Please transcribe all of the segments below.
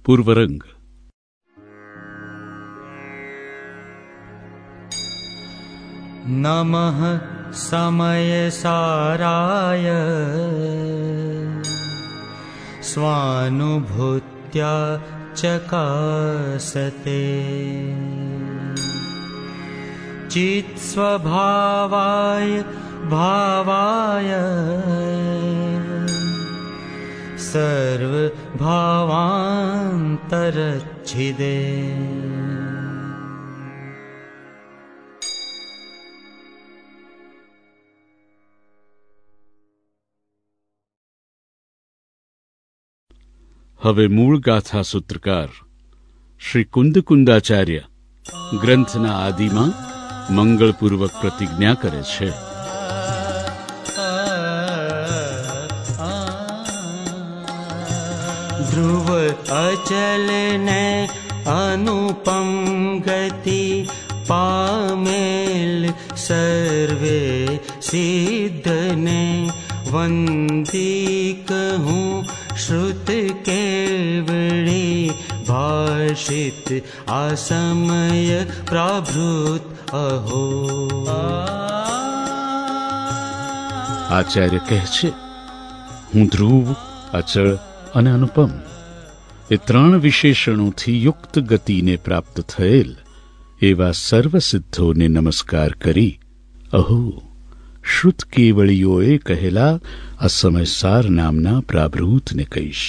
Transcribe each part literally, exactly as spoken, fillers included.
પૂર્વરંગ. નમઃ સમય સારાય સ્વાનુભૂત્યા ચકાસતે ચિત્ સ્વભાવાય ભાવાય સર્વ ભાવાંતરચ્છિદે. હવે મૂળ ગાથા સૂત્રકાર શ્રી કુંદકુંદાચાર્ય ગ્રંથના આદિમાં મંગળપૂર્વક પ્રતિજ્ઞા કરે છે. ધ્રુવ અચલ ને અનુપમ ગતિ પામેલ સર્વે સિદ્ધને વંદી કહું શ્રુત કેવળી ભાષિત આ સમય પ્રાભૃત અહો. આચાર્ય કહે છે, હું ધ્રુવ, અચળ અને અનુપમ એ ત્રણ વિશેષણોથી યુક્ત ગતિને પ્રાપ્ત થયેલ એવા સર્વસિદ્ધોને નમસ્કાર કરી અહો શ્રુત કેવળીઓએ કહેલા અસમયસાર નામના પ્રાભૃતને કહીશ.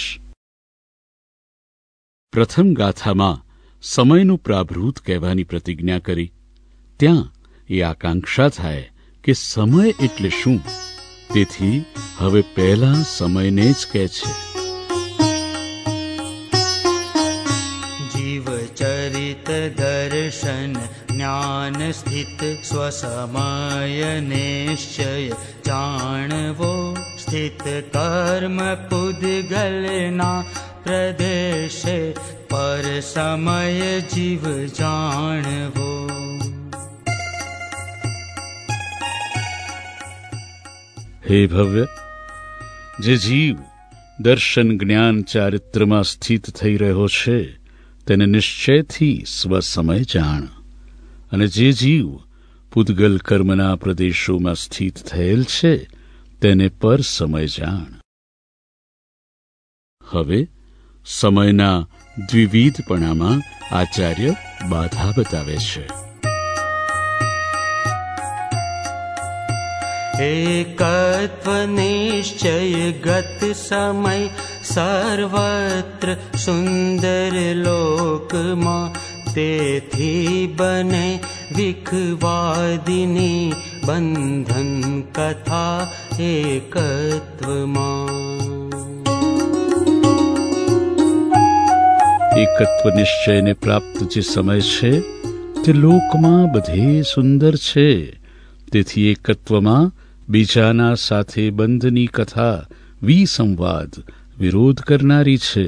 પ્રથમ ગાથામાં સમયનું પ્રાભૃત કહેવાની પ્રતિજ્ઞા કરી. ત્યાં એ આકાંક્ષા થાય કે સમય એટલે શું, તેથી હવે પહેલા સમયને જ કહે છે. જીવચરિત દર્શન જ્ઞાન સ્થિત સ્વસમય નિશ્ચય જાણવો સ્થિત કર્મ પુદ્ગલના પ્રદેશે પર સમય જીવ જાણવો. હે ભવ્ય, જે જીવ દર્શન જ્ઞાન ચારિત્રમાં સ્થિત થઈ રહ્યો છે તેને નિશ્ચયથી સ્વસમય જાણ, અને જે જીવ પૂદગલ કર્મના પ્રદેશોમાં સ્થિત થયેલ છે તેને પર સમય જાણ. હવે સમયના દ્વિવિધપણામાં આચાર્ય બાધા બતાવે છે. એકત્વ નિશ્ચય ગત સમય સર્વત્ર સુંદર લોકમાં તેથી બને વિખવાદિની બંધન કથા એકત્વમાં. એકત્વ નિશ્ચયને પ્રાપ્ત જે સમય છે તે લોકમાં બધે સુંદર છે, તેથી એકત્વમાં બીજાના સાથે બંધની કથા વિસંવાદ વિરોધ કરનારી છે.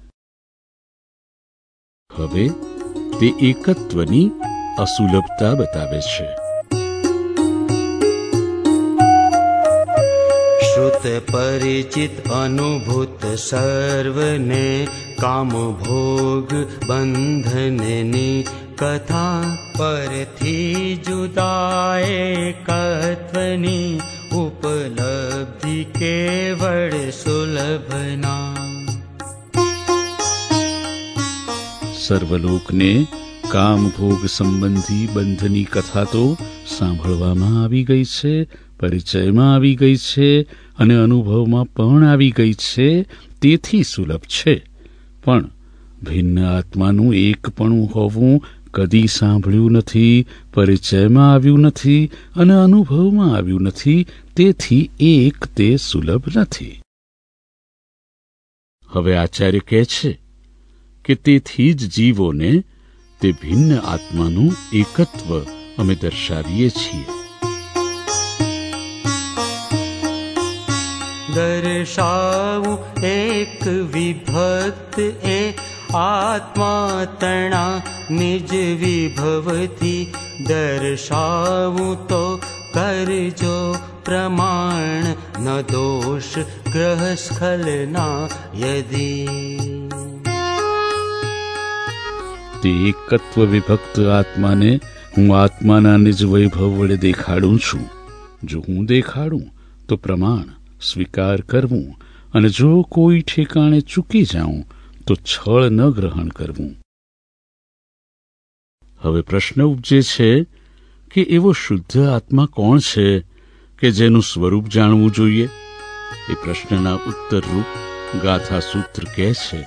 હવે તે એકત્વની અસુલભતા બતાવે છે. શ્રુત પરિચિત અનુભૂત સર્વને કામ ભોગ બંધનની કથા પરથી જુદા એકત્વની ઉપલબ્ધિ કેવળ સુલભના. સર્વલોકને કામ ભોગ સંબંધી બંધની કથા તો સાંભળવામાં આવી ગઈ છે, પરિચયમાં આવી ગઈ છે અને અનુભવમાં પણ આવી ગઈ છે, તેથી સુલભ છે. પણ ભિન્ન આત્માનું એકપણું હોવું કદી સાંભળ્યું નથી, પરિચયમાં આવ્યું નથી અને અનુભવમાં આવ્યું નથી, તેથી એક તે સુલભ નથી. હવે આચાર્ય કહે છે કે તેથી જ જીવોને તે ભિન્ન આત્માનું એકત્વ અમે દર્શાવીએ છીએ. દર્શાવું એક વિભક્ત એ આત્મા તણા નિજ વિભવથી દર્શાવું તો કરજો પ્રમાણ ન દોષ ગ્રહ સ્ખલના યદી. તે એકત્વ વિભક્ત આત્માને હું આત્માના નિજ વૈભવ વડે દેખાડું છું. જો હું દેખાડું તો પ્રમાણ સ્વીકાર કરવું, અને જો કોઈ ઠેકાણે ચૂકી જાઉં તો છળ ન ગ્રહણ કરવું. હવે પ્રશ્ન ઉપજે છે કે એવો શુદ્ધ આત્મા કોણ છે કે જેનું સ્વરૂપ જાણવું જોઈએ? એ પ્રશ્નના ઉત્તર રૂપ ગાથા સૂત્ર કહે છે,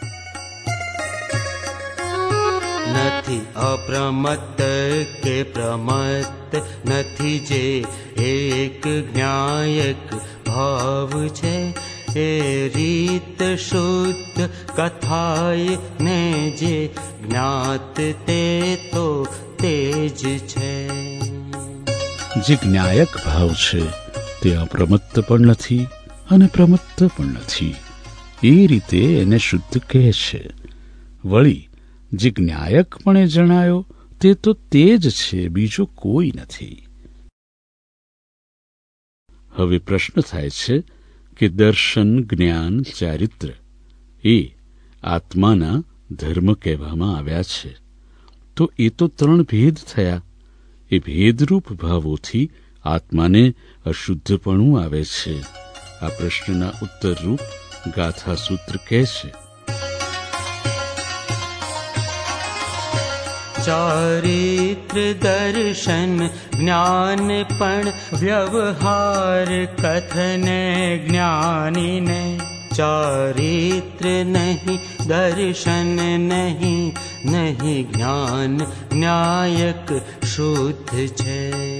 નથી અપ્રમત્ત કે પ્રમત્ત, નથી જે એક જ્ઞાયક ભાવ છે. એ રીત શુદ્ધ કથાય ને જે જ્ઞાત તે તો તે જ છે. જે જ્ઞાયક ભાવ છે તે અપ્રમત્ત પણ નથી અને પ્રમત્ત પણ નથી. એ રીતે એને શુદ્ધ કહે છે. વળી જે જ્ઞાયકપણે જણાયો તે તો તે જ છે, બીજો કોઈ નથી. હવે પ્રશ્ન થાય છે કે દર્શન, જ્ઞાન, ચારિત્ર એ આત્માના ધર્મ કહેવામાં આવ્યા છે, તો એ તો ત્રણ ભેદ થયા. એ ભેદરૂપ ભાવોથી આત્માને અશુદ્ધપણું આવે છે. આ પ્રશ્નના ઉત્તર રૂપ ગાથા સૂત્ર કહે છે, ચારિત્ર દર્શન જ્ઞાન પણ વ્યવહાર કથને જ્ઞાનીને. ચારિત્ર નહીં દર્શન નહીં, નહીં જ્ઞાન ન્યાયક શુદ્ધ છે.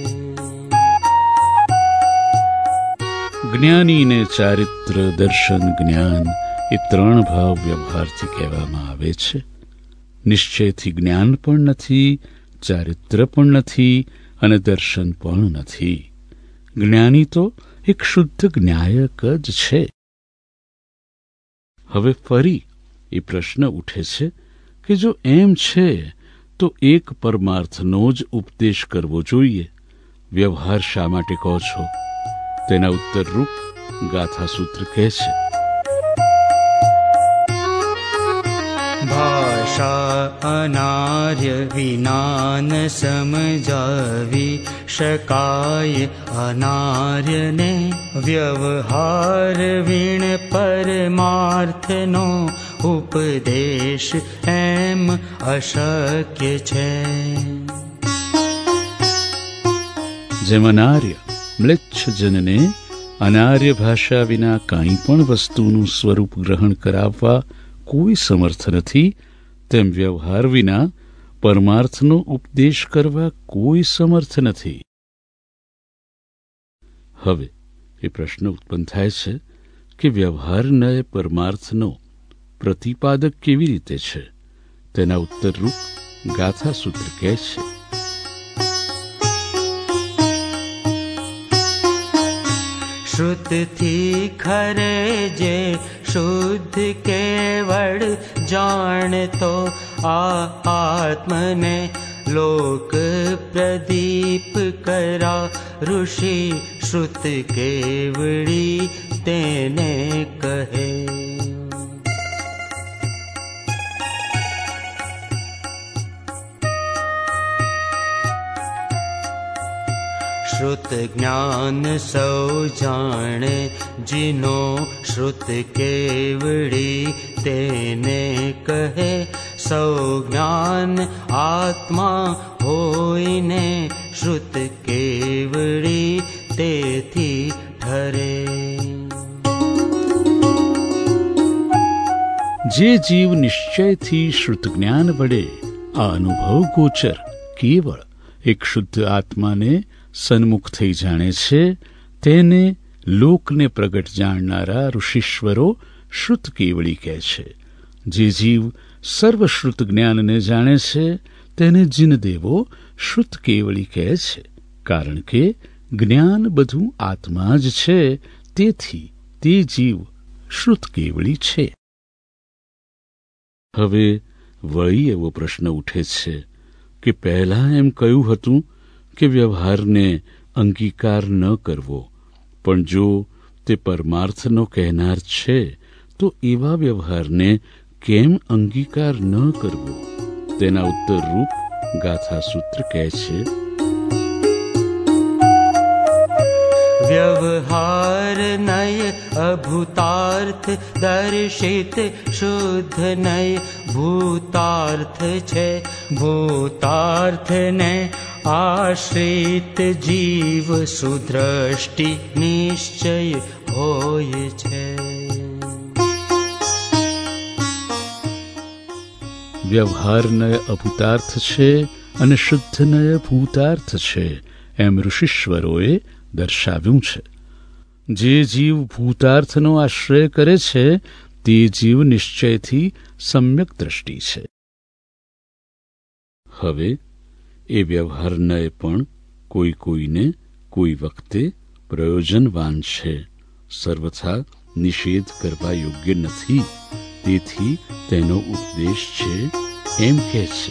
જ્ઞાનીને ચારિત્ર, દર્શન, જ્ઞાન એ ત્રણ ભાવ વ્યવહારથી કહેવામાં આવે છે. નિશ્ચયથી જ્ઞાન પણ નથી, ચારિત્ર પણ નથી અને દર્શન પણ નથી. જ્ઞાની તો એક શુદ્ધ જ્ઞાયક જ છે. હવે ફરી એ પ્રશ્ન ઉઠે છે કે જો એમ છે તો એક પરમાર્થનો જ ઉપદેશ કરવો જોઈએ. વ્યવહાર શા માટે કહો છો? તેના ઉત્તર રૂપ ગાથા સૂત્ર કહે છે, ભાષા અનાર્ય વિનાન સમજાવી શકાય અનાર્યને. વ્યવહાર વીણ પરમાર્થનો ઉપદેશ એમ અશક્ય છે. જેમ અનાર્ય મ્લેચ્છજનને અનાર્ય ભાષા વિના કંઈ પણ વસ્તુનું સ્વરૂપ ગ્રહણ કરાવવા કોઈ સમર્થ નથી, તેમ વ્યવહાર વિના પરમાર્થનો ઉપદેશ કરવા કોઈ સમર્થ નથી. હવે એ પ્રશ્ન ઉત્પન્ન થાય છે કે વ્યવહારને પરમાર્થનો પ્રતિપાદક કેવી રીતે છે? તેના ઉત્તર રૂપ ગાથા સૂત્ર કહે છે, શ્રુતથી ખરે જે શુદ્ધ કેવળ જાણતો આ આત્મને. લોક પ્રદીપ કરા ઋષિ શ્રુત કેવળી તેને કહે. શ્રુત જ્ઞાન સૌ જાણે, જીનો શ્રુત કેવળી તેને કહે. સૌ જ્ઞાન આત્મા હોઈને શ્રુત કેવળી તેથી ઠરે. જે જીવ નિશ્ચયથી શ્રુત જ્ઞાન વડે આ અનુભવ ગોચર કેવળ એક શુદ્ધ આત્માને સન્મુખ થઈ જાણે છે, તેને લોકને પ્રગટ જાણનારા ઋષિશ્વરો શ્રુત કેવળી કહે છે. જે જીવ સર્વશ્રુત જ્ઞાનને જાણે છે તેને જીનદેવો શ્રુત કેવળી કહે છે, કારણ કે જ્ઞાન બધું આત્મા જ છે, તેથી તે જીવ શ્રુત કેવળી છે. હવે વળી એવો પ્રશ્ન ઉઠે છે કે પહેલા એમ કહ્યું હતું કે વ્યવહારને અંગીકાર ન કરવો, પણ જો તે પરમાર્થનો કહેનાર છે તો એવા વ્યવહારને કેમ અંગીકાર ન કરવો? તેના ઉત્તર રૂપ ગાથા સૂત્ર કહે છે, व्यवहार नय अभूतार्थ दर्शित शुद्ध नय भूतार्थ छे भूतार्थ ने आश्रित जीव सुदृष्टि निश्चय होय छे। વ્યવહાર નય અભૂતાર્થ છે અને શુદ્ધ નય ભૂતાર્થ છે એમ ઋષિશ્વરોએ દર્શાવ્યું છે। જે જીવ ભૂતાર્થનો આશ્રય કરે છે તે જીવ નિશ્ચયથી સમ્યક દ્રષ્ટિ છે। હવે એ વ્યવહાર નય પણ કોઈ કોઈને કોઈ વખતે પ્રયોજનવાન છે, સર્વથા નિષેધ કરવા યોગ્ય નથી, તેથી તેનો ઉપદેશ છે એમ કહે છે,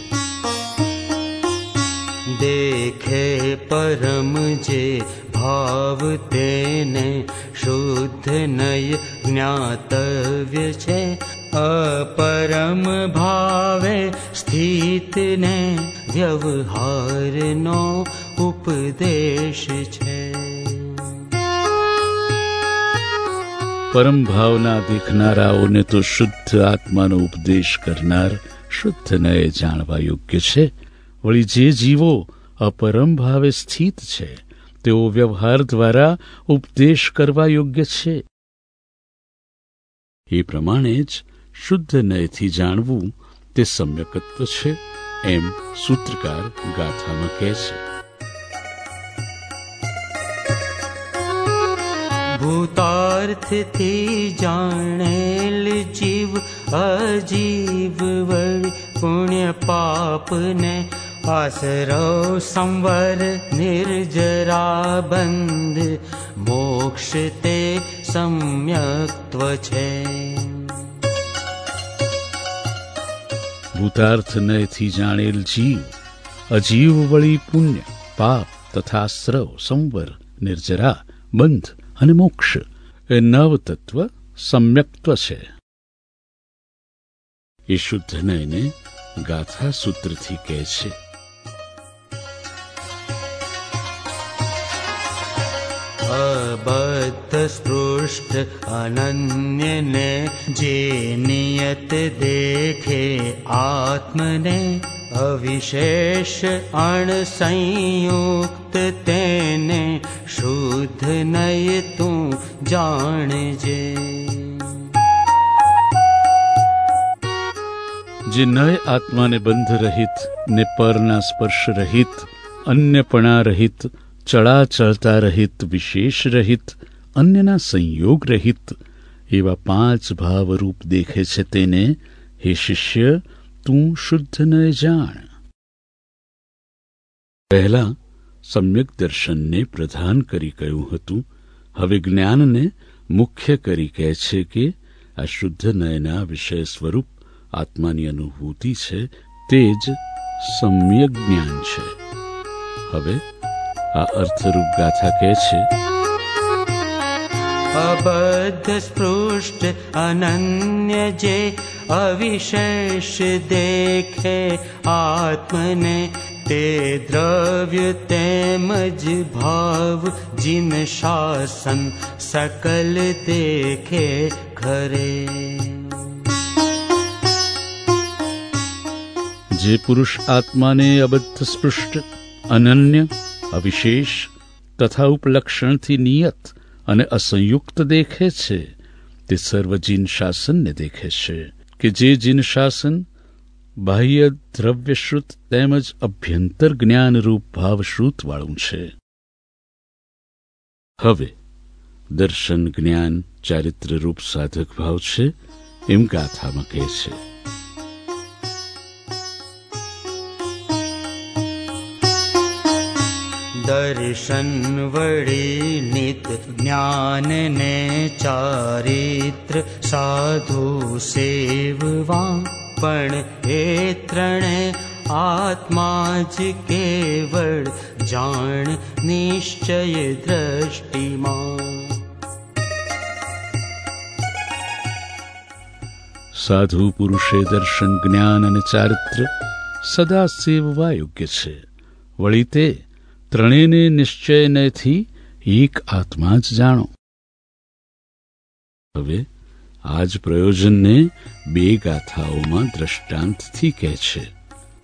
देखे परम जे भाव तेने शुद्ध नय ज्ञातव्य छे अपरम भावे स्थित ने व्यवहार नो उपदेश छे। પરમ ભાવના દેખનારાઓને તો શુદ્ધ આત્માનો ઉપદેશ કરનાર શુદ્ધ નય જાણવા યોગ્ય છે, વળી જે જીવો અપરમ ભાવે સ્થિત છે તેઓ વ્યવહાર દ્વારા ઉપદેશ કરવા યોગ્ય છે। એ પ્રમાણે જ શુદ્ધ નયથી જાણવું તે સમ્યકત્વ છે એમ સૂત્રકાર ગાથામાં કહે છે, भूतार्थ थी जानेल जीव अजीव वळी पुण्य पाप ने आसरो संवर निर्जरा बंध मोक्ष ते सम्यक्त्व छे। ભૂતાર્થ નયથી જાણેલ જીવ અજીવ વળી પુણ્ય પાપ તથા આશ્રવ સંવર નિર્જરા બંધ અને મોક્ષ એ નવ તત્વ સમ્યક્ત્વ છે। એ શુદ્ધ નયને ગાથા સૂત્રથી કહે છે, अबद्ध स्पृष्ट अनन्य ने जे नियत देखे आत्मने अविशेष अणसंयुक्त तेने शुद्ध नय तू जाणजे। જે નય આત્માને બંધ રહિત ને પરના સ્પર્શ રહિત અન્યપણા રહિત ચળાચળતા રહિત વિશેષ રહિત અન્યના સંયોગ રહિત એવા પાંચ ભાવરૂપ દેખે છે તેને હે શિષ્ય તું શુદ્ધ નય જાણ। પહેલા સમ્યક દર્શનને પ્રધાન કરી કહ્યું હતું, હવે જ્ઞાનને મુખ્ય કરી કહે છે કે આ શુદ્ધ નયના વિષય સ્વરૂપ આત્માની અનુભૂતિ છે તે જ સમ્યક જ્ઞાન છે। હવે આ અર્થરૂપ ગાથા કહે છે, अबद्ध स्पृष्ट अनन्य जे अविशेष देखे आत्मने ते द्रव्य तेमज भाव जिन शासन सकल देखे खरे। જે પુરુષ આત્માને અબદ્ધ સ્પૃષ્ટ અનન્ય અવિશેષ તથા ઉપલક્ષણથી નિયત અને અસંયુક્ત દેખે છે તે સર્વ જીન શાસનને દેખે છે કે જે જીન શાસન બાહ્ય દ્રવ્યશ્રુત તેમજ અભ્યંતર જ્ઞાનરૂપ ભાવશ્રુત વાળું છે। હવે દર્શન જ્ઞાન ચારિત્રરૂપ સાધક ભાવ છે એમ ગાથામાં કહે છે, दर्शन वड़ी नित ज्ञान ने चारित्र साधु सेववा पण ए त्रणे आत्मा ज केवल जान निश्चय दृष्टिमा। સાધુ પુરુષે દર્શન જ્ઞાન અને ચારિત્ર સદા સેવવા યોગ્ય છે. વળી તે ત્રણેયને નિશ્ચયનેથી એક આત્મા જ જાણો. હવે આ જ પ્રયોજનને બે ગાથાઓમાં દ્રષ્ટાંતથી કહે છે.